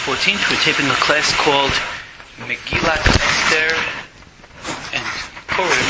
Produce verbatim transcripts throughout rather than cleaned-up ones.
fourteenth, we're taking a class called Megillat Esther and Purim,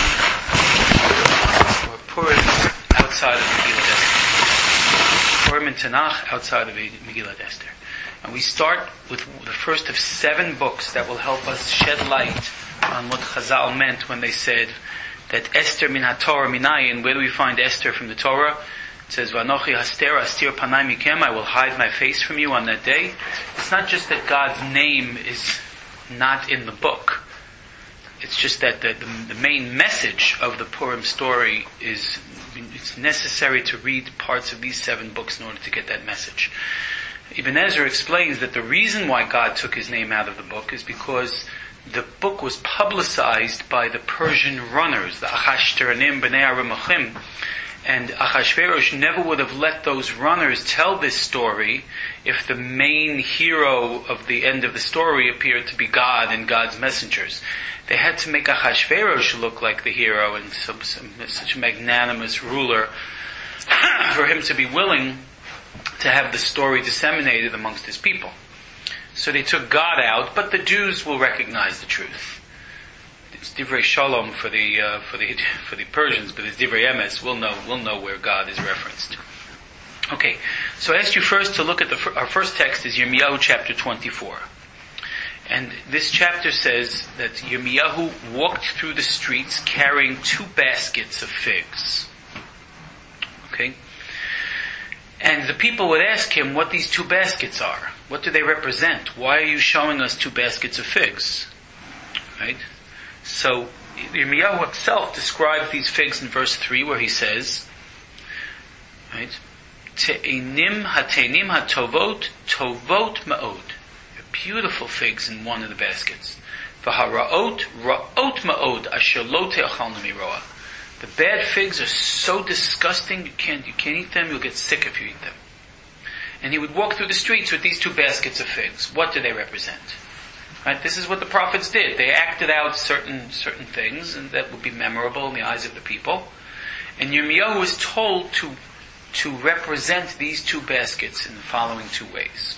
or Purim outside of Megillat Esther. Purim and Tanakh outside of Megillat Esther. And we start with the first of seven books that will help us shed light on what Chazal meant when they said that Esther min ha-Torah minayin. Where do we find Esther from the Torah? It says, Vanochi haster astir panai mikem, I will hide my face from you on that day. It's not just that God's name is not in the book. It's just that the, the, the main message of the Purim story is, it's necessary to read parts of these seven books in order to get that message. Ibn Ezra explains that the reason why God took his name out of the book is because the book was publicized by the Persian runners, the Achashteranim B'nei Aramachim. And Achashverosh never would have let those runners tell this story if the main hero of the end of the story appeared to be God and God's messengers. They had to make Achashverosh look like the hero and some, some, such a magnanimous ruler for him to be willing to have the story disseminated amongst his people. So they took God out, but the Jews will recognize the truth. It's Divrei Shalom for the uh, for the for the Persians, but it's Divrei Emes. We'll know we'll know where God is referenced. Okay, so I asked you first to look at the our first text is Yirmiyahu chapter twenty-four, and this chapter says that Yirmiyahu walked through the streets carrying two baskets of figs. Okay, and the people would ask him what these two baskets are. What do they represent? Why are you showing us two baskets of figs? Right. So, Yirmiyahu himself describes these figs in verse three where he says, right, Te'enim hatenim hatovot, tovot ma'od. Beautiful figs in one of the baskets. V'hara'ot, ra'ot ma'od, asher lo te'achal namiroa. The bad figs are so disgusting, you can't, you can't eat them, you'll get sick if you eat them. And he would walk through the streets with these two baskets of figs. What do they represent? Right? This is what the prophets did. They acted out certain certain things, and that would be memorable in the eyes of the people. And Yirmiyahu was told to to represent these two baskets in the following two ways.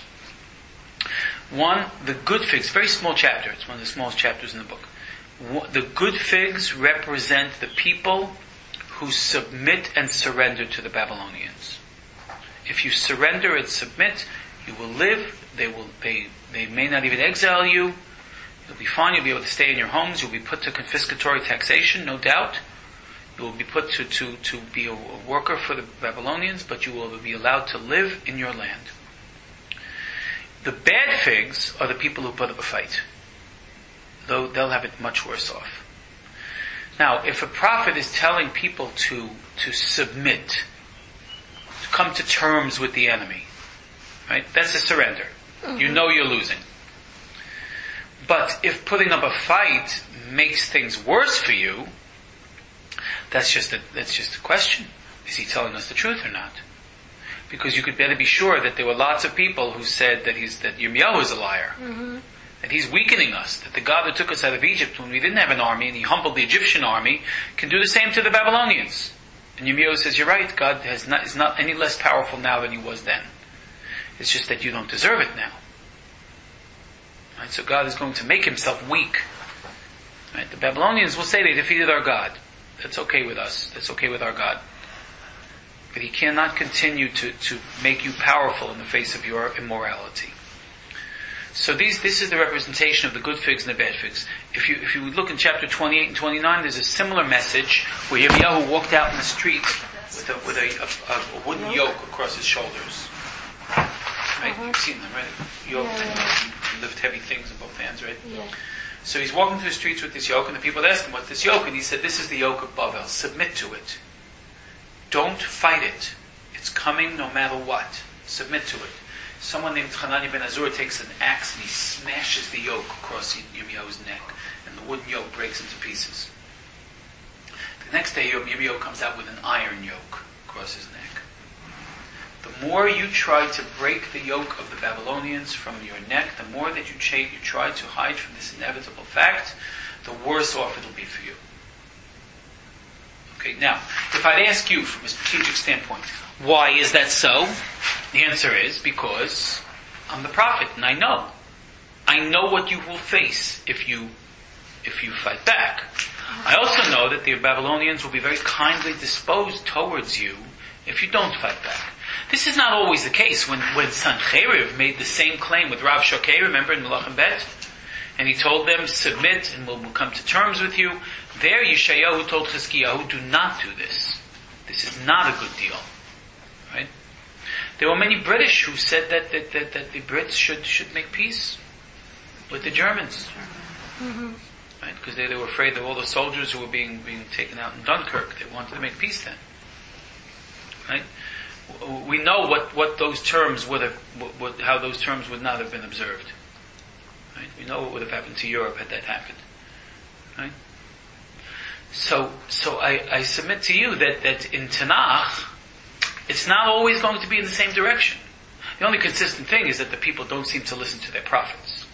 One, the good figs, very small chapter. It's one of the smallest chapters in the book. The good figs represent the people who submit and surrender to the Babylonians. If you surrender and submit, you will live. They will. They. They may not even exile you. You'll be fine. You'll be able to stay in your homes. You'll be put to confiscatory taxation, no doubt. You will be put to, to, to be a, a worker for the Babylonians, but you will be allowed to live in your land. The bad figs are the people who put up a fight. Though they'll have it much worse off. Now, if a prophet is telling people to, to submit, to come to terms with the enemy, right? That's a surrender. Mm-hmm. You know you're losing. But if putting up a fight makes things worse for you, that's just a, that's just a question. Is he telling us the truth or not? Because you could better be sure that there were lots of people who said that he's that Yirmiyahu is a liar. Mm-hmm. That he's weakening us. That the God who took us out of Egypt when we didn't have an army and he humbled the Egyptian army can do the same to the Babylonians. And Yirmiyahu says, you're right, God has not, is not any less powerful now than he was then. It's just that you don't deserve it now. Right? So God is going to make himself weak. Right? The Babylonians will say they defeated our God. That's okay with us. That's okay with our God. But he cannot continue to, to make you powerful in the face of your immorality. So these, this is the representation of the good figs and the bad figs. If you, if you look in chapter twenty-eight and twenty-nine, there's a similar message where Yirmiyahu walked out in the street with a, with a, a, a wooden yoke across his shoulders. Right? Uh-huh. You've seen them, right? Yoke, yeah, yeah. You lift heavy things in both hands, right? Yeah. So he's walking through the streets with this yoke, and the people ask him, what's this yoke? And he said, this is the yoke of Bavel. Submit to it. Don't fight it. It's coming no matter what. Submit to it. Someone named Hanani ben Azur takes an axe and he smashes the yoke across Yirmiyahu's neck, and the wooden yoke breaks into pieces. The next day, Yirmiyahu comes out with an iron yoke across his neck. The more you try to break the yoke of the Babylonians from your neck, the more that you, ch- you try to hide from this inevitable fact, the worse off it'll be for you. Okay, now, if I'd ask you from a strategic standpoint, why is that so? The answer is because I'm the prophet and I know. I know what you will face if you if you fight back. I also know that the Babylonians will be very kindly disposed towards you if you don't fight back. This is not always the case. When when Sancheriv made the same claim with Rav Shokei, remember in Melachim Bet? And he told them, submit and we'll, we'll come to terms with you. There Yeshayahu told Chizkiyahu, do not do this. This is not a good deal. Right? There were many British who said that, that, that, that the Brits should, should make peace with the Germans. Mm-hmm. Right? Because they, they were afraid of all the soldiers who were being, being taken out in Dunkirk. They wanted to make peace then. Right? We know what, what those terms would have, what, what, how those terms would not have been observed. Right? We know what would have happened to Europe had that happened. Right? So, so I, I submit to you that, that in Tanakh, it's not always going to be in the same direction. The only consistent thing is that the people don't seem to listen to their prophets.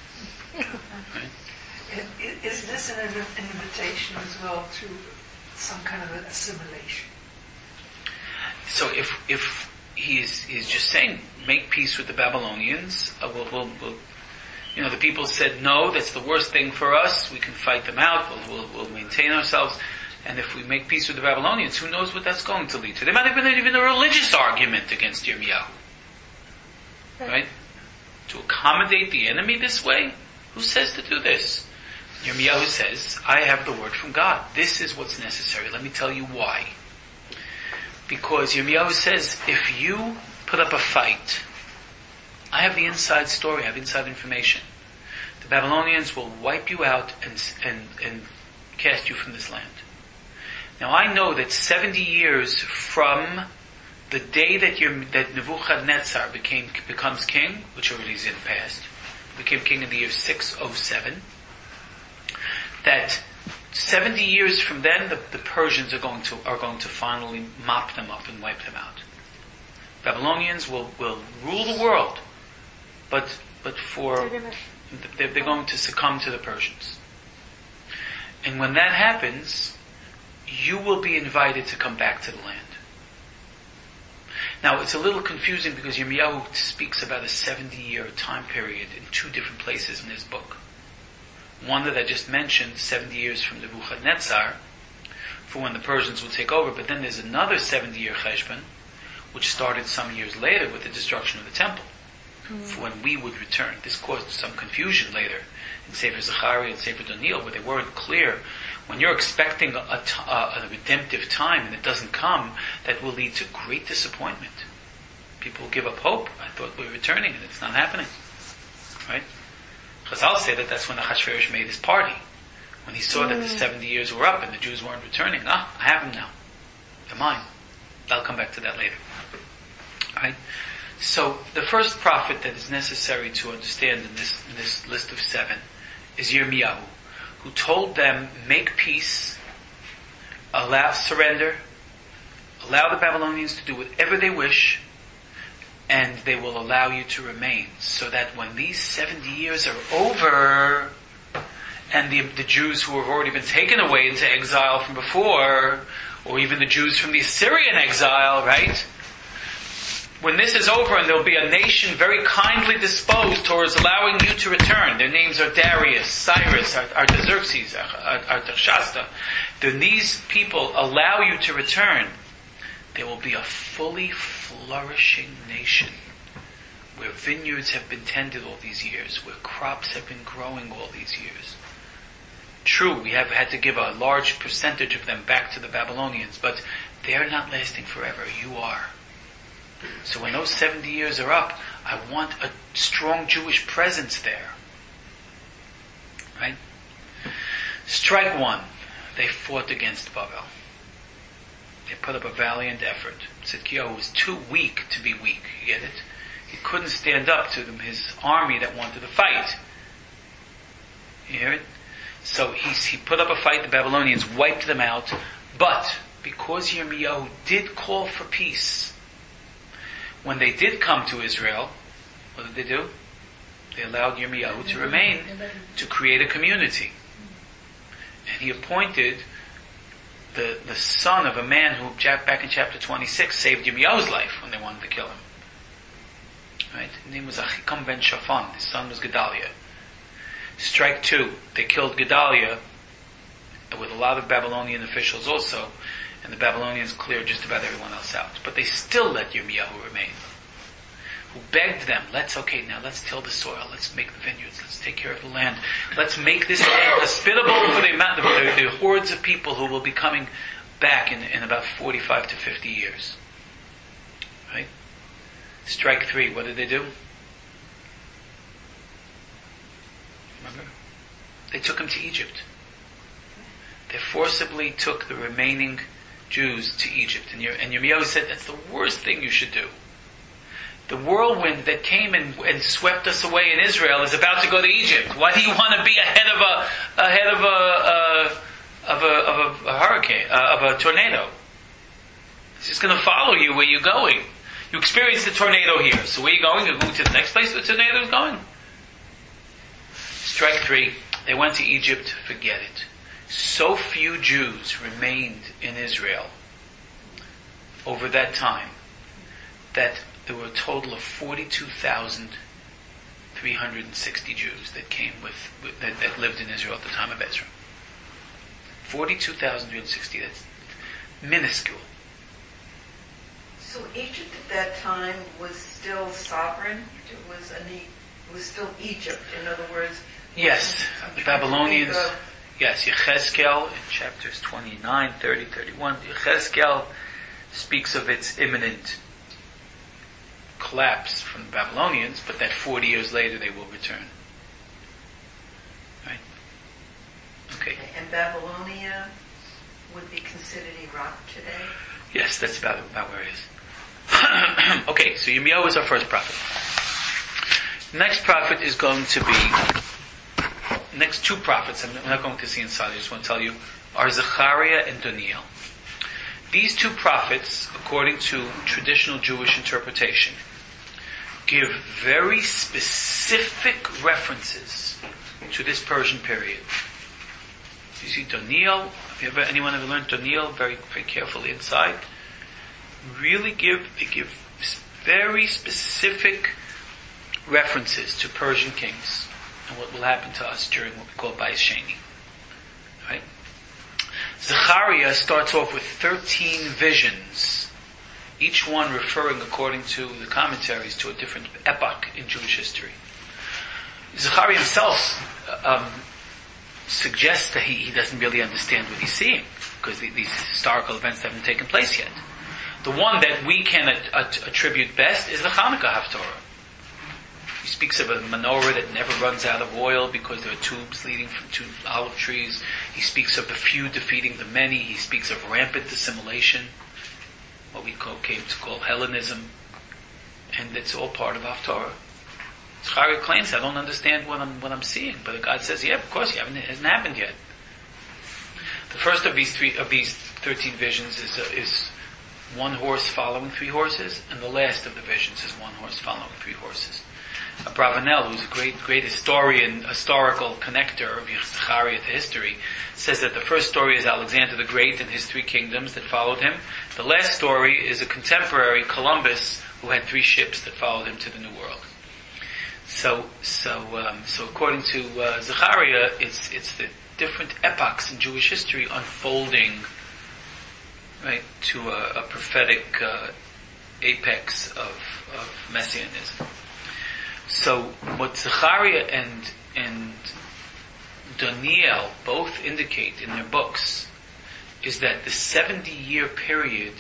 Right? Is this an invitation as well to some kind of an assimilation? So if if he is is just saying make peace with the Babylonians, uh, we'll, we'll, we'll, you know, the people said no, that's the worst thing for us. We can fight them out. We'll, we'll, we'll maintain ourselves. And if we make peace with the Babylonians, who knows what that's going to lead to? There might have been even a religious argument against Yirmiyahu, right? To accommodate the enemy this way, who says to do this? Yirmiyahu says, I have the word from God. This is what's necessary. Let me tell you why. Because Yirmiyahu says, if you put up a fight, I have the inside story, I have inside information. The Babylonians will wipe you out and, and, and cast you from this land. Now I know that seventy years from the day that, you're, that Nebuchadnezzar became, becomes king, which already is in the past, became king in the year six oh seven, that seventy years from then, the, the Persians are going to are going to finally mop them up and wipe them out. Babylonians will, will rule the world, but but for they're, they're going to succumb to the Persians. And when that happens, you will be invited to come back to the land. Now it's a little confusing because Yirmiyahu speaks about a seventy-year time period in two different places in his book. One that I just mentioned, seventy years from Nebuchadnezzar, for when the Persians will take over, but then there's another seventy-year cheshbon, which started some years later with the destruction of the temple, mm-hmm. for when we would return. This caused some confusion later in Sefer Zechariah and Sefer Daniel, where they weren't clear. When you're expecting a, a, a redemptive time and it doesn't come, that will lead to great disappointment. People will give up hope. I thought we were returning and it's not happening. Right? Chazal say that that's when Achashverosh made his party. When he saw that the seventy years were up and the Jews weren't returning. Ah, I have them now. They're mine. I'll come back to that later. Right? So, the first prophet that is necessary to understand in this, in this list of seven is Yirmiyahu, who told them, make peace, allow, surrender, allow the Babylonians to do whatever they wish, and they will allow you to remain. So that when these seventy years are over, and the, the Jews who have already been taken away into exile from before, or even the Jews from the Assyrian exile, right? When this is over and there'll be a nation very kindly disposed towards allowing you to return. Their names are Darius, Cyrus, Artaxerxes, Artaxerxes. Then these people allow you to return. There will be a fully flourishing nation where vineyards have been tended all these years, where crops have been growing all these years. True, we have had to give a large percentage of them back to the Babylonians, but they are not lasting forever. You are. So when those seventy years are up, I want a strong Jewish presence there. Right? Strike one. They fought against Bavel. They put up a valiant effort. Tzidkiyahu was too weak to be weak. You get it? He couldn't stand up to them, his army that wanted to fight. You hear it? So he, he put up a fight. The Babylonians wiped them out. But because Yirmiyahu did call for peace, when they did come to Israel, what did they do? They allowed Yirmiyahu to remain, to create a community. And he appointed the, the son of a man who, back in chapter twenty-six, saved Yirmiyahu's life when they wanted to kill him. Right? His name was Achikam ben Shaphan. His son was Gedaliah. Strike two, they killed Gedaliah with a lot of Babylonian officials also, and the Babylonians cleared just about everyone else out. But they still let Yirmiyahu remain, who begged them, let's, okay, now let's till the soil, let's make the vineyards, let's take care of the land, let's make this land hospitable for the amount of the, the hordes of people who will be coming back in, in about forty-five to fifty years. Right? Strike three, what did they do? Remember? They took him to Egypt. They forcibly took the remaining Jews to Egypt. And, and Yirmiyahu said, that's the worst thing you should do. The whirlwind that came and, and swept us away in Israel is about to go to Egypt. Why do you want to be ahead of a ahead of a uh, of a of a, a hurricane uh, of a tornado? It's just going to follow you where you're going. You experienced the tornado here, so where are you going? You're going to the next place the tornado is going. Strike three. They went to Egypt. Forget it. So few Jews remained in Israel over that time that there were a total of forty-two thousand three hundred sixty Jews that came with, with that, that lived in Israel at the time of Ezra. forty-two thousand three hundred sixty, that's minuscule. So Egypt at that time was still sovereign? It was, an, it was still Egypt, in other words? Yes, the Babylonians... Yes, Yechezkel in chapters twenty-nine, thirty, thirty-one, Yechezkel speaks of its imminent collapse from the Babylonians, but that forty years later they will return. Right? Okay. And Babylonia would be considered Iraq today? Yes, that's about, about where it is. Okay, so Yirmiyahu is our first prophet. The next prophet is going to be... Next two prophets, I'm not going to see inside, I just want to tell you, are Zechariah and Daniel. These two prophets, according to traditional Jewish interpretation, give very specific references to this Persian period. You see Daniel, have you ever, anyone ever learned Daniel very, very carefully inside? Really give, they give very specific references to Persian kings and what will happen to us during what we call Bais Sheni. Right? Zechariah starts off with thirteen visions, each one referring, according to the commentaries, to a different epoch in Jewish history. Zechariah himself um, suggests that he, he doesn't really understand what he's seeing, because the, these historical events haven't taken place yet. The one that we can at, at, attribute best is the Hanukkah Haftorah. He speaks of a menorah that never runs out of oil because there are tubes leading from two olive trees. He speaks of the few defeating the many. He speaks of rampant assimilation, what we call, came to call Hellenism, and it's all part of Haftorah. Zechariah claims, I don't understand what I'm what I'm seeing, but God says, yeah, of course, you haven't, it hasn't happened yet. The first of these three of these thirteen visions is uh, is one horse following three horses, and the last of the visions is one horse following three horses. Abravanel, who's a great, great historian, historical connector of Zechariah to history, says that the first story is Alexander the Great and his three kingdoms that followed him. The last story is a contemporary, Columbus, who had three ships that followed him to the New World. So, so, um, so according to uh, Zechariah, it's it's the different epochs in Jewish history unfolding, right, to a, a prophetic uh, apex of of messianism. So what Zechariah and and Daniel both indicate in their books is that the seventy-year period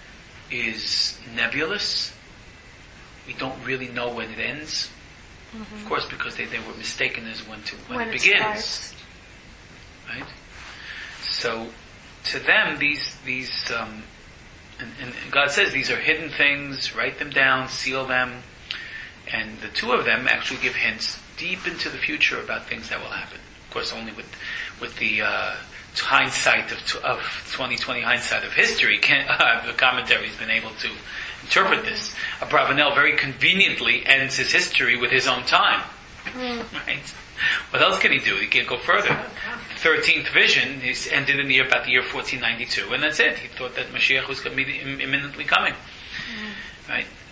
is nebulous. We don't really know when it ends. Mm-hmm. Of course, because they, they were mistaken as when to when, when it begins. Starts. Right? So to them, these these um, and, and God says these are hidden things. Write them down, seal them. And the two of them actually give hints deep into the future about things that will happen. Of course, only with with the uh, hindsight of of twenty twenty hindsight of history, can, uh, the commentary has been able to interpret this. Abravanel very conveniently ends his history with his own time. Right? What else can he do? He can't go further. The thirteenth vision is ended in the year about the year fourteen ninety-two, and that's it. He thought that Mashiach was imminently coming. Right?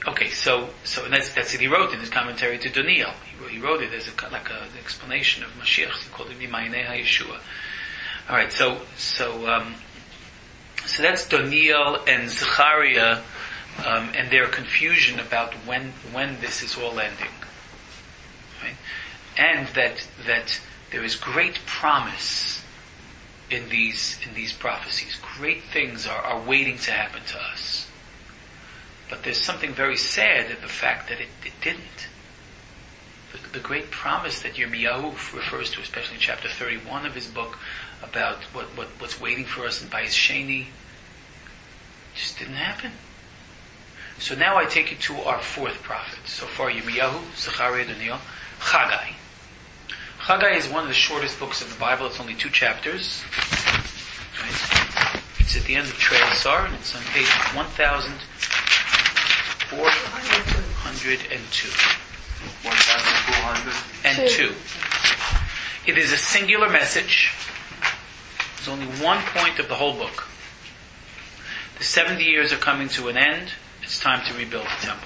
okay, so so and that's that's what he wrote in his commentary to Daniel. He wrote, he wrote it as a, like a, an explanation of Mashiach. He called it Mimayinei HaYeshua. All right, so so um, so that's Daniel and Zechariah um, and their confusion about when when this is all ending, right? And that that there is great promise in these in these prophecies. Great things are, are waiting to happen to us. But there's something very sad in the fact that it, it didn't. The, the great promise that Yirmiyahu refers to, especially in chapter thirty-one of his book, about what, what what's waiting for us in Bayis Sheni, just didn't happen. So now I take you to our fourth prophet. So far, Yirmiyahu, Zechariah, Daniel, Chagai. Chagai is one of the shortest books in the Bible. It's only two chapters. Right? It's at the end of Trei Asar, and it's on page one thousand four hundred two. one thousand four hundred And two. It is a singular message. There's only one point of the whole book. The seventy years are coming to an end. It's time to rebuild the temple.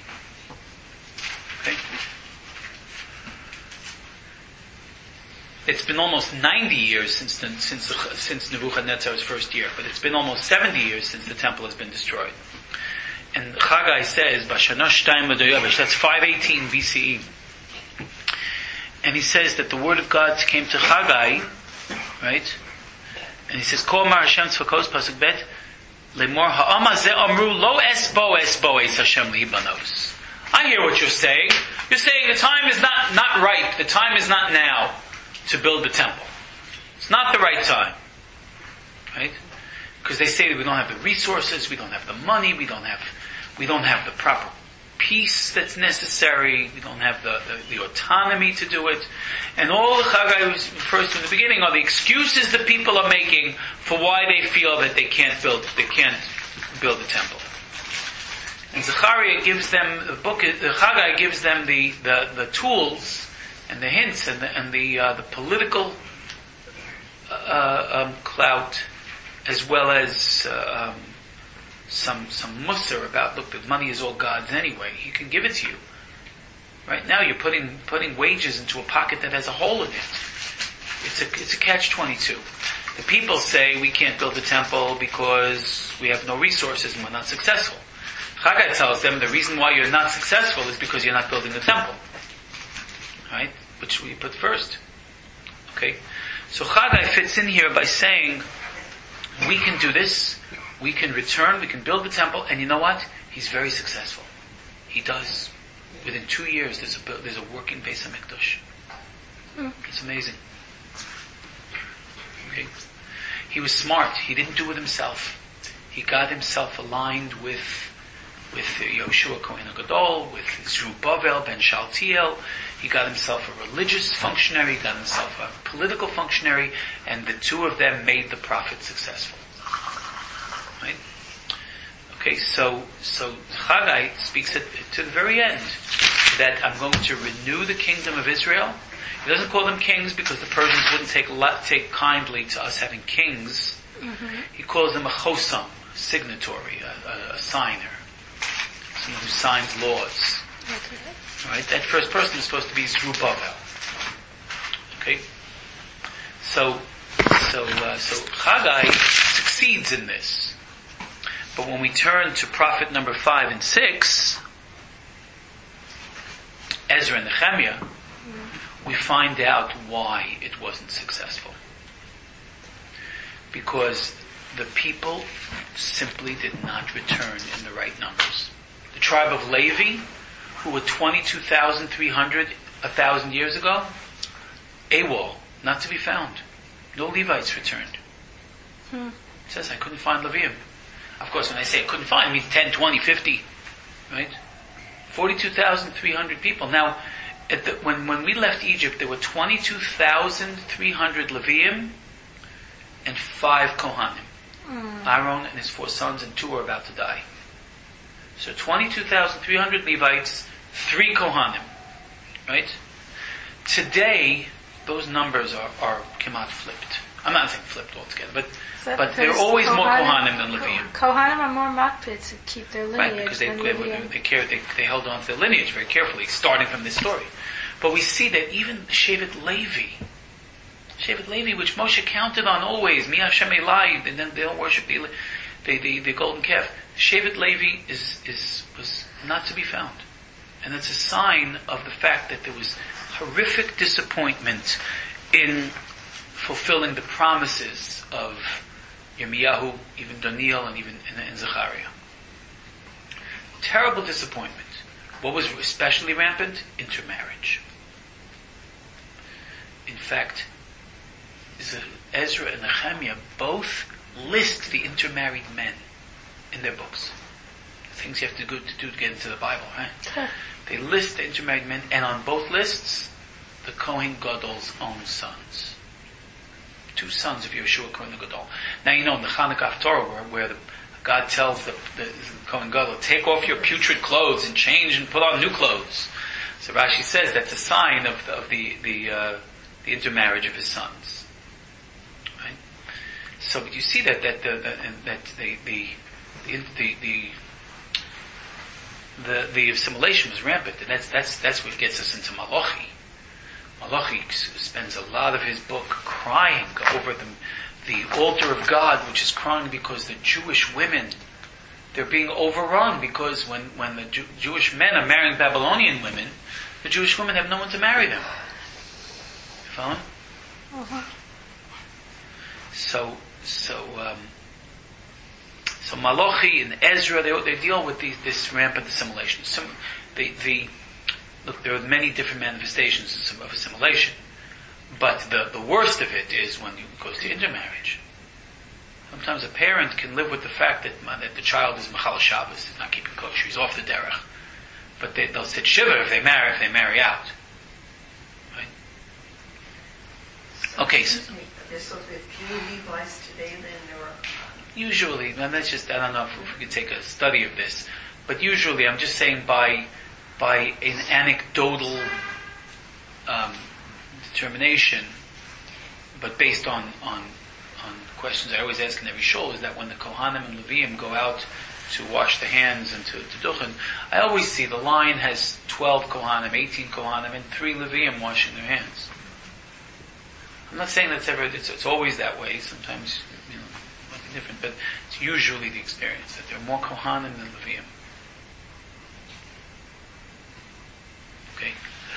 Okay? It's been almost ninety years since the, since the, since Nebuchadnezzar's first year, but it's been almost seventy years since the temple has been destroyed. And Chagai says, Bashana Shtayim L'Doyavish, that's five eighteen B C E. And he says that the word of God came to Chagai, right? And he says, Kol Mar Hashem Tzvakos Pasuk Bet, Lemor Ha'ama Ze Amru Lo Esbo Esbo Es Hashem Libanos. I hear what you're saying. You're saying the time is not, not ripe. The time is not now to build the temple. It's not the right time. Right? Because they say that we don't have the resources, we don't have the money, we don't have we don't have the proper peace that's necessary, we don't have the, the, the autonomy to do it. And all the Chagai refers to in the beginning are the excuses that people are making for why they feel that they can't build they can't build the temple. And Zechariah gives them the book the Chagai gives them the, the, the tools and the hints and the, and the, uh, the political uh, um, clout, as well as uh, um, some some musar about, look, the money is all God's anyway. He can give it to you. Right now, you're putting putting wages into a pocket that has a hole in it. It's a it's a catch twenty-two. The people say we can't build the temple because we have no resources and we're not successful. Chagai tells them the reason why you're not successful is because you're not building the temple. Right? Which we put first. Okay? So Chagai fits in here by saying, we can do this, we can return, we can build the temple, and you know what? He's very successful. He does. Within two years, there's a, there's a working Beis HaMikdash. Mm. It's amazing. Okay? He was smart. He didn't do it himself. He got himself aligned with with Yoshua Kohen HaGadol, with Zerubbabel ben Shaltiel. He got himself a religious functionary, he got himself a political functionary, and the two of them made the prophet successful. Right? Okay, so so Chagai speaks at, to the very end that I'm going to renew the kingdom of Israel. He doesn't call them kings because the Persians wouldn't take take kindly to us having kings. Mm-hmm. He calls them a chosam, a signatory, a, a, a signer, someone who signs laws. Okay. Right? That first person is supposed to be Zerubbabel. Okay? So, so, uh, so Chagai succeeds in this. But when we turn to prophet number five and six, Ezra and Nehemiah, we find out why it wasn't successful. Because the people simply did not return in the right numbers. The tribe of Levi, who were twenty-two thousand three hundred a thousand years ago, AWOL, not to be found. No Levites returned. Hmm. It says I couldn't find Levium. Of course, when I say I couldn't find, I mean ten, twenty, fifty, right? forty-two thousand three hundred people. Now, at the, when, when we left Egypt, there were twenty-two thousand three hundred Levium and five Kohanim. Mm. Aaron and his four sons, and two are about to die. So twenty-two thousand three hundred Levites, three Kohanim. Right? Today, those numbers are, are Kemat flipped. I'm not saying flipped altogether, but Is that but there are because always more Kohanim- Kohanim than Levium. Kohanim are more makpid to keep their lineage Right, because they than they, Levium. they, care, they they held on to their lineage very carefully, starting from this story. But we see that even Shevet Levi, Shevet Levi, which Moshe counted on always, Mi Hashem Elai, and then they don't worship the, the, the, the golden calf. Shevet Levi is, is, was not to be found. And it's a sign of the fact that there was horrific disappointment in fulfilling the promises of Yirmiyahu, even Daniel, and even and, and Zechariah. Terrible disappointment. What was especially rampant? Intermarriage. In fact, Ezra and Nehemiah both list the intermarried men in their books. Things you have to do to, do to get into the Bible, right? They list the intermarried men, and on both lists, the Kohen Gadol's own sons. Two sons of Yeshua Kohen Gadol. Now you know in the Chanukah Torah where, where the, God tells the, the, the Kohen Gadol, take off your putrid clothes and change and put on new clothes. So Rashi says that's a sign of, of the the, uh, the intermarriage of his sons. Right? So, but you see that that the, the that the the the the, the The, the assimilation was rampant, and that's that's that's what gets us into Malachi. Malachi spends a lot of his book crying over the the altar of God, which is crying because the Jewish women, they're being overrun, because when when the Jew, Jewish men are marrying Babylonian women, the Jewish women have no one to marry them. You follow? Uh-huh. So so. Um, So Malachi and Ezra, they, they deal with these, this rampant assimilation. Some, the, the, look, there are many different manifestations of assimilation, but the, the worst of it is when it goes to intermarriage. Sometimes a parent can live with the fact that, that the child is Machal Shabbos, not keeping kosher, he's off the derech, but they, they'll sit shiva if they marry, if they marry out. Right? Okay, so... There's sort of a few Levites today then, or... Usually, and that's just, I don't know if we could take a study of this, but usually I'm just saying by by an anecdotal um, determination, but based on, on on questions I always ask in every shul, is that when the Kohanim and Leviim go out to wash the hands and to, to duchen, I always see the line has twelve Kohanim, eighteen Kohanim, and three Leviim washing their hands. I'm not saying that's ever, it's, it's always that way, sometimes, you know, different, but it's usually the experience that there are more Kohanim than Levium. Okay.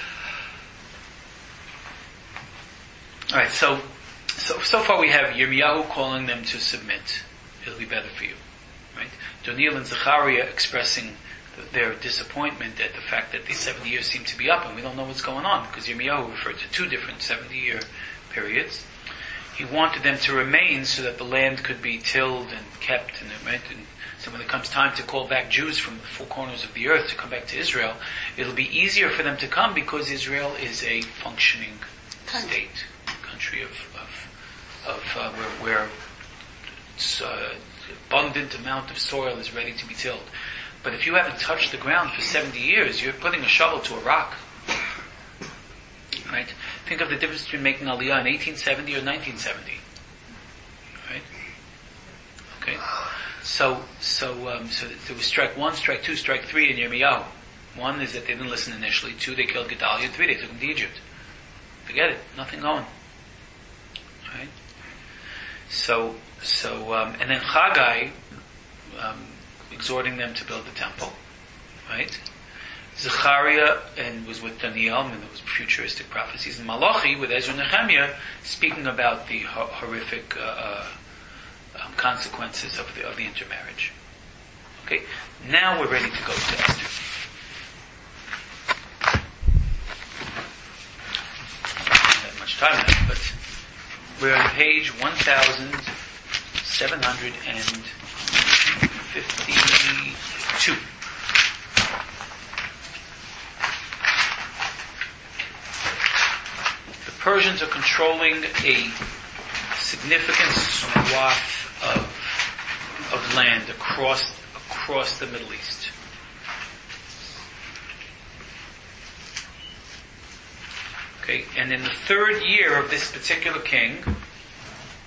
All right. So, so so far we have Yirmiyahu calling them to submit. It'll be better for you, right? Daniel and Zechariah expressing the, their disappointment at the fact that these seventy years seem to be up, and we don't know what's going on, because Yirmiyahu referred to two different seventy-year periods. He wanted them to remain so that the land could be tilled and kept, and, right? And so when it comes time to call back Jews from the four corners of the earth to come back to Israel, it'll be easier for them to come because Israel is a functioning state, country of of, of uh, where, where it's, uh, abundant amount of soil is ready to be tilled. But if you haven't touched the ground for seventy years, you're putting a shovel to a rock. Right? Think of the difference between making Aliyah in eighteen seventy or nineteen seventy. Right? Okay. So, so, um, so there was strike one, strike two, strike three in Yirmiyahu. One is that they didn't listen initially. Two, they killed Gedaliah. Three, they took him to Egypt. Forget it. Nothing going. Right? So, so, um, and then Chagai, um, exhorting them to build the temple. Right? Zechariah and was with Daniel, and it was futuristic prophecies. And Malachi with Ezra and Nehemiah speaking about the ho- horrific uh, uh, um, consequences of the of the intermarriage. Okay, now we're ready to go to Esther. Not that much time left, but we're on page one thousand seven hundred and fifty-two. Persians are controlling a significant swath of of land across across the Middle East. Okay, and in the third year of this particular king,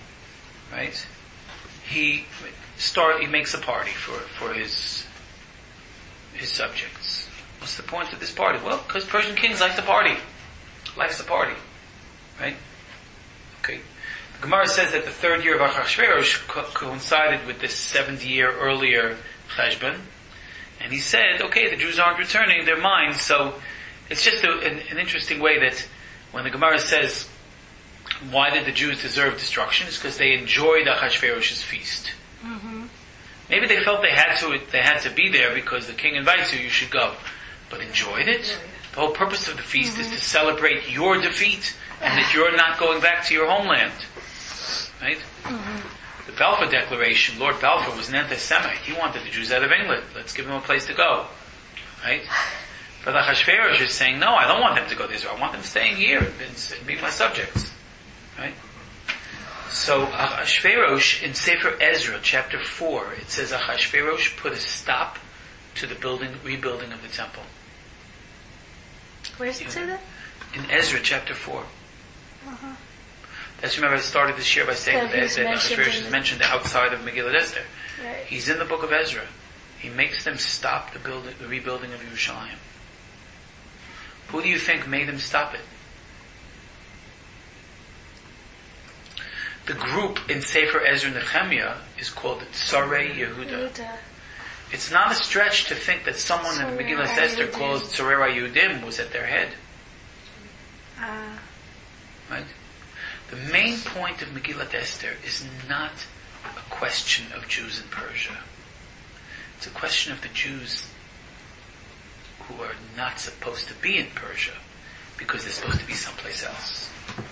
right? He start. He makes a party for for his his subjects. What's the point of this party? Well, because Persian kings like to party, likes to party, right? Okay. The Gemara says that the third year of Achashverosh co- coincided with this seventy year earlier Cheshbon, and he said, "Okay, the Jews aren't returning; they're mine." So it's just a, an, an interesting way that when the Gemara says, "Why did the Jews deserve destruction?" It's because they enjoyed Achashverosh's feast. Mm-hmm. Maybe they felt they had to they had to be there because the king invites you, you should go. But enjoyed it? The whole purpose of the feast mm-hmm. is to celebrate your defeat and that you're not going back to your homeland. Right? Mm-hmm. The Balfour Declaration, Lord Balfour was an anti-Semite. He wanted the Jews out of England. Let's give them a place to go. Right? But Achashverosh is saying, no, I don't want them to go to Israel. I want them staying here and be my subjects. Right? So Achashverosh in Sefer Ezra, chapter four, it says Achashverosh put a stop to the building, rebuilding of the temple. Where does it say that? In Ezra, chapter four. Uh-huh. That's, remember, I started this year by saying That that, he's that mentioned Achashverosh in is the- mentioned outside of Megillah Esther. Right. He's in the book of Ezra. He makes them stop the building, the rebuilding of Yerushalayim. Who do you think made them stop it? The group in Sefer Ezra Nehemiah is called the Tzarei Yehuda. Yehuda. It's not a stretch to think that someone in Tzarei Megillah Esther Yehudim. called Tzarei Yehudim was at their head. Uh, Right? The main point of Megillah Esther is not a question of Jews in Persia. It's a question of the Jews who are not supposed to be in Persia because they're supposed to be someplace else.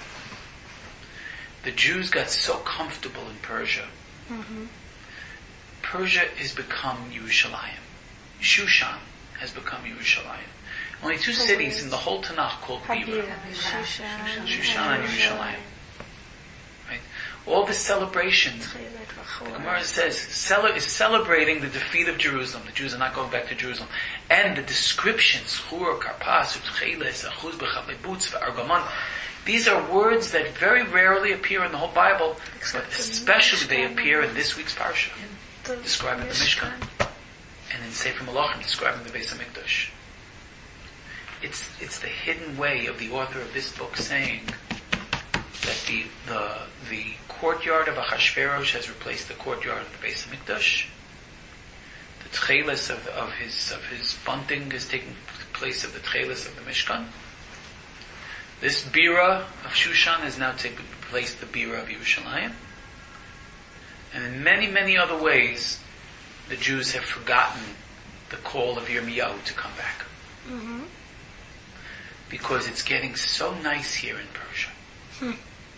The Jews got so comfortable in Persia. mm-hmm. Persia has become Yerushalayim. Shushan has become Yerushalayim. Only two So cities where's in the whole Tanakh called Habib, Bira. Shushan, Shushan and Yerushalayim. Right? All the celebrations, the Gemara says, cele- is celebrating the defeat of Jerusalem. The Jews are not going back to Jerusalem. And the descriptions, Chur, Karpas, Utcheles, Achuz, Bechalebutz, Argamon, these are words that very rarely appear in the whole Bible, but especially they appear in this week's Parsha, describing the Mishkan, and in Sefer Malachim, describing the Beis HaMikdash. It's, it's the hidden way of the author of this book saying that the, the, the courtyard of Achashverosh has replaced the courtyard of the Beis HaMikdash. The tcheles of, of his, of his bunting is taking place of the tcheles of the Mishkan. This Bira of Shushan has now taken place the Bira of Yerushalayim. And in many, many other ways, the Jews have forgotten the call of Yirmiyahu to come back. Mm-hmm. Because it's getting so nice here in Persia. Hmm.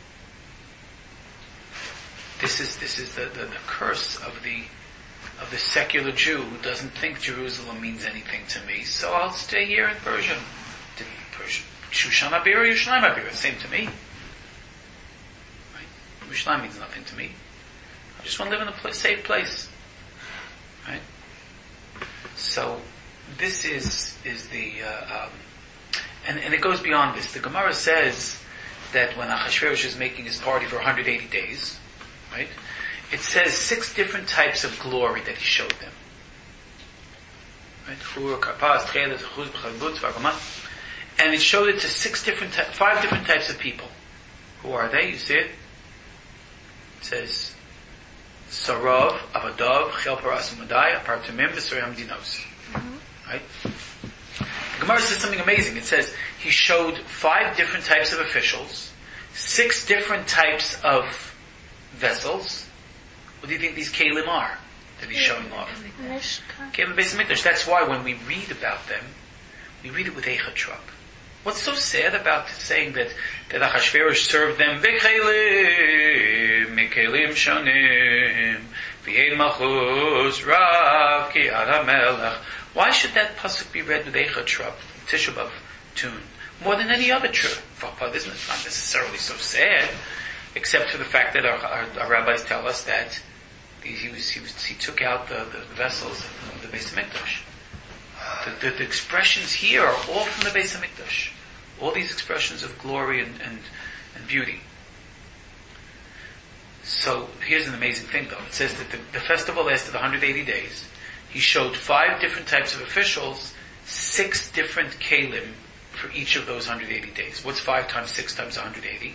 This is this is the, the, the curse of the of the secular Jew who doesn't think Jerusalem means anything to me, so I'll stay here in Persia. To Persia. Shushan Abira, Yerushalayim Abira, same to me. Right? Yerushalayim means nothing to me. I just want to live in a pl- safe place. Right? So this is is the uh, um, and and it goes beyond this. The Gemara says that when Achashverosh is making his party for one hundred eighty days, right? It says six different types of glory that he showed them. Right? Chur, Karpas, Tcheles, Achuz, Bechalebutz, Argamon. And it showed it to six different, ty- five different types of people. Who are they? You see it? It says, Sarov, Avadav, Chel Paras, Umadai, Apartumim, V'Soryam Dinos. Right? The Gemara says something amazing. It says, he showed five different types of officials, six different types of vessels. What do you think these Kalim are that he's showing off? Mishkan. Kalim Beis HaMikdash. That's why when we read about them, we read it with Eichatrap. What's so sad about saying that, that Achashverosh served them V'chelim, Mikelim Shonim, V'yein Malchus, Rav, Ki Ad HaMelech. Why should that pasuk be read with Eichatrap, Tisha B'Av tune, more than any other trip? This is not necessarily so sad, except for the fact that our, our, our rabbis tell us that he, he was he was he took out the, the, the vessels of the Beis HaMikdash. The, the, the expressions here are all from the Beis HaMikdash. All these expressions of glory and, and, and beauty. So here's an amazing thing though. It says that the, the festival lasted one hundred eighty days. He showed five different types of officials, six different kalim for each of those one hundred eighty days. What's five times six times one hundred eighty?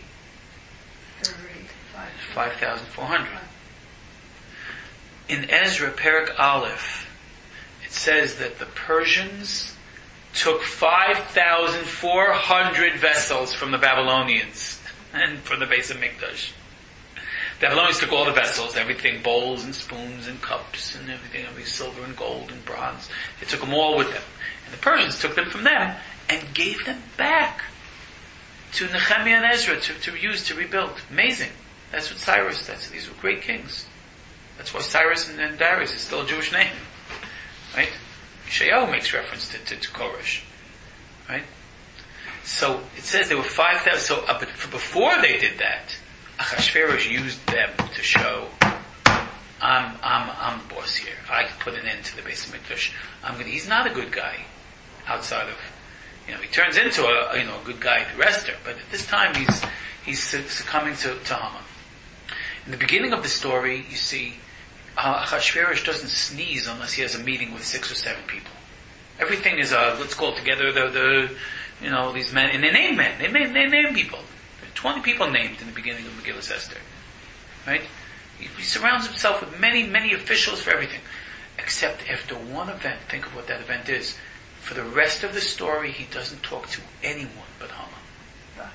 five thousand four hundred. In Ezra, Perek Aleph, it says that the Persians took five thousand four hundred vessels from the Babylonians and from the base of Mikdash. The Babylonians took all the vessels, everything, bowls and spoons and cups and everything, everything silver and gold and bronze. They took them all with them. And the Persians took them from them and gave them back to Nehemiah and Ezra to, to use to rebuild. Amazing. That's what Cyrus, that's, these were great kings. That's why Cyrus and, and Darius is still a Jewish name. Right? Yeshayahu makes reference to, to, to Koresh. Right? So, it says there were five thousand, so, uh, but for, before they did that, Achashverosh used them to show, I'm, I'm, I'm the boss here. I can put an end to the base of Mikdash. I'm gonna, he's not a good guy outside of, you know, he turns into a, you know, a good guy through Esther, but at this time he's, he's succumbing to, to Haman. In the beginning of the story, you see, uh, Achashverosh doesn't sneeze unless he has a meeting with six or seven people. Everything is, uh, let's call together the, the, you know, these men, and they name men, they name, they name people. twenty people named in the beginning of Megillah Esther. Right? He, he surrounds himself with many, many officials for everything. Except after one event, think of what that event is. For the rest of the story, he doesn't talk to anyone but Haman.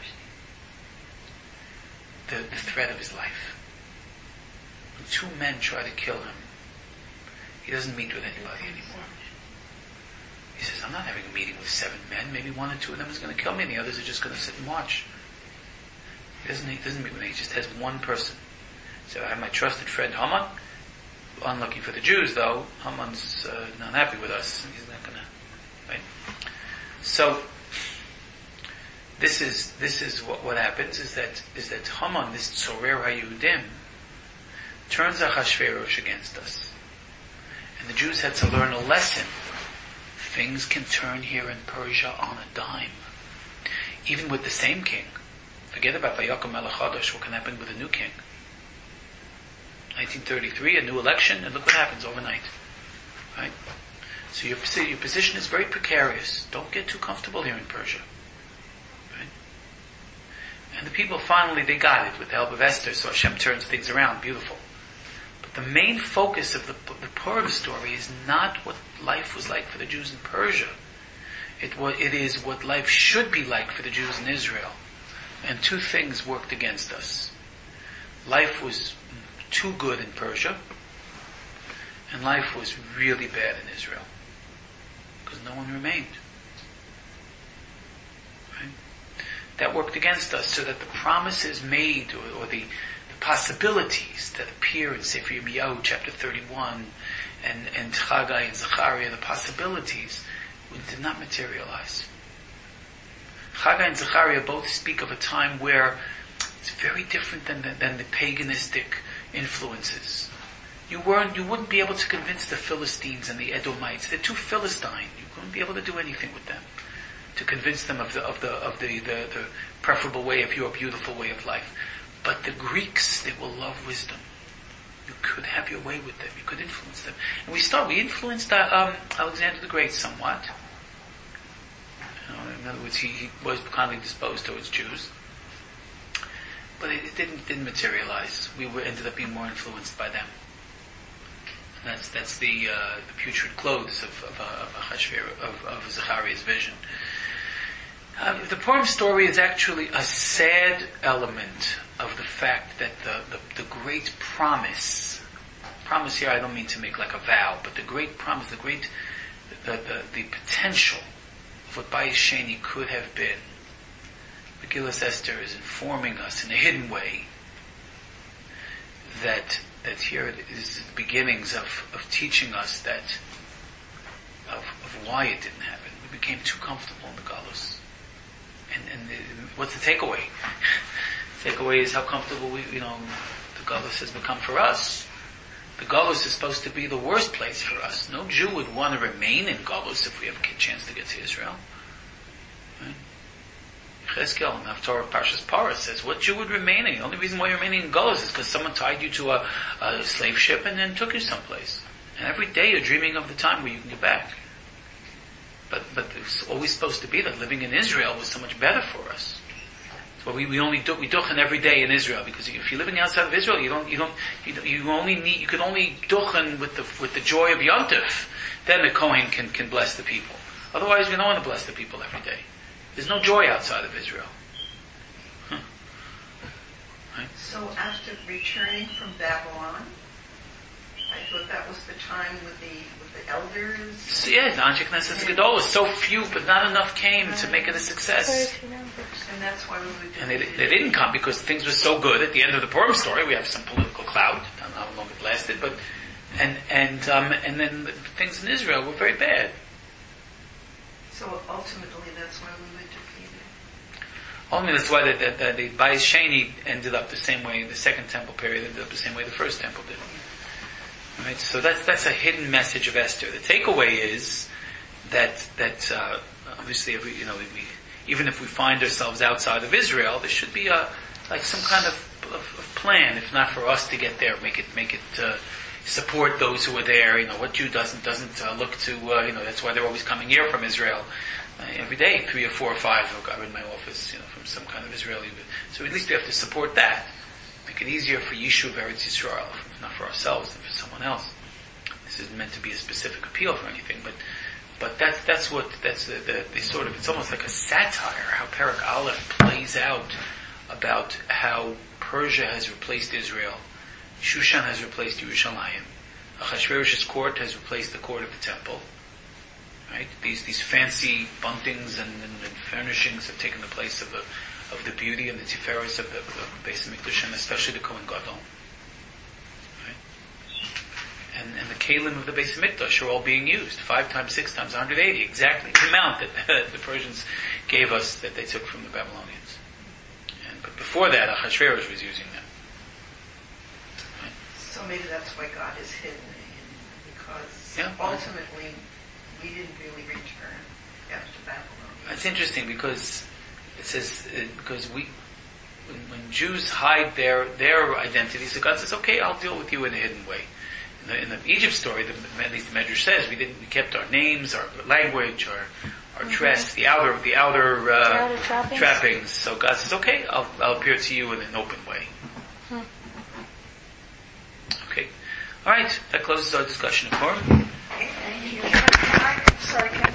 The, the threat of his life. When two men try to kill him, he doesn't meet with anybody anymore. He says, I'm not having a meeting with seven men. Maybe one or two of them is going to kill me and the others are just going to sit and watch. He doesn't, he doesn't meet with me. He just has one person. So I have my trusted friend Haman. Unlucky for the Jews, though, Haman's uh, not happy with us. He's not going to. Right? So this is this is what, what happens is that is that Haman, this Tzorer HaYehudim, turns Achashverosh against us, and the Jews had to learn a lesson. Things can turn here in Persia on a dime, even with the same king. Forget about Vayakom Melech Chadash, what can happen with a new king. nineteen thirty-three, a new election, and look what happens overnight. Right? So your, your position is very precarious. Don't get too comfortable here in Persia. Right? And the people finally, they got it with the help of Esther, so Hashem turns things around, beautiful. But the main focus of the, the Purim story is not what life was like for the Jews in Persia. It, was, it is what life should be like for the Jews in Israel. And two things worked against us. Life was too good in Persia, and life was really bad in Israel, because no one remained. Right? That worked against us, so that the promises made, or, or the, the possibilities that appear in Sefer Yirmiyahu chapter thirty-one, and, and Chagai and Zechariah, the possibilities, did not materialize. Chagai and Zechariah both speak of a time where it's very different than the, than the paganistic influences. You weren't, you wouldn't be able to convince the Philistines and the Edomites. They're too Philistine. You wouldn't be able to do anything with them to convince them of the of the of the, the, the preferable way of your beautiful way of life. But the Greeks, they will love wisdom. You could have your way with them. You could influence them. And we start. We influenced uh, um, Alexander the Great somewhat. In other words, he, he was kindly disposed towards Jews, but it, it didn't didn't materialize. We were ended up being more influenced by them. And that's that's the uh, the putrid clothes of of, uh, of, Achashverosh, of, of Zechariah's vision. Uh, the Purim story is actually a sad element of the fact that the, the the great promise. Promise here, I don't mean to make like a vow, but the great promise, the great the the, the potential of what Bayis Sheni could have been. Megillah Esther is informing us in a hidden way that that here it is the beginnings of, of teaching us that of, of why it didn't happen. We became too comfortable in the Galus. And, and the, what's the takeaway? The takeaway is how comfortable we, you know, the Galus has become for us. The Galus is supposed to be the worst place for us. No Jew would want to remain in Galus if we have a chance to get to Israel. Right? Cheskel and Haftorah Parshas Parah says, what Jew would remain in? The only reason why you're remaining in Golos is because someone tied you to a, a slave ship and then took you someplace. And every day you're dreaming of the time where you can get back. But but it's always supposed to be that living in Israel was so much better for us. So we, we only do we duchen every day in Israel, because if you're living outside of Israel, you don't you don't you, don't, you only need you can only duchen with the with the joy of Yom Tov. Then the Kohen can can bless the people. Otherwise, you don't want to bless the people every day. There's no joy outside of Israel. Huh. Right? So after returning from Babylon, I thought that was the time with the with the elders. So yeah, the Anshe Knesset Gadol was so few, but not enough came to make it a success. And that's why we would do And they, they didn't come because things were so good. At the end of the Purim story, we have some political cloud. I don't know how long it lasted, but and and um, and then the things in Israel were very bad. So ultimately, that's why we were defeated. Only that's why the, the, the, the Bayis Sheni ended up the same way. The second temple period ended up the same way the first temple did. Right? So that's that's a hidden message of Esther. The takeaway is that that uh, obviously every you know we, even if we find ourselves outside of Israel, there should be a like some kind of, of, of plan, if not for us to get there, make it make it uh, support those who are there. You know, what Jew doesn't doesn't uh, look to uh, you know that's why they're always coming here from Israel uh, every day, three or four or five who are in my office, you know, from some kind of Israeli. So at least we have to support that. Make it easier for Yishuv Eretz Yisrael, if not for ourselves, and for someone else. This isn't meant to be a specific appeal for anything, but but that's that's what that's the, the, the sort of it's almost like a satire how Perek Aleph plays out about how Persia has replaced Israel, Shushan has replaced Yerushalayim, Achashverosh's court has replaced the court of the temple. Right? These these fancy buntings and, and, and furnishings have taken the place of the of the beauty and the tiferes of the, of the Beis Hamikdash, and especially the Kohen Gadol. Right? And, and the kalim of the Beis Hamikdash are all being used, five times, six times, one hundred eighty, exactly the amount that the Persians gave us that they took from the Babylonians. And but before that, Achashverosh was using them. Right? So maybe that's why God is hidden, in, because Yeah. ultimately we didn't really return after Babylon. It's interesting because it says uh, because we when, when Jews hide their their identity, so God says, "Okay, I'll deal with you in a hidden way." In the, in the Egypt story, the, at least the Medrash says, we didn't we kept our names, our language, our our mm-hmm. dress, the outer the outer, uh, the outer trappings. trappings. So God says, "Okay, I'll I'll appear to you in an open way." Hmm. Okay, all right. That closes our discussion of Purim. Thank you. Can I, sorry, can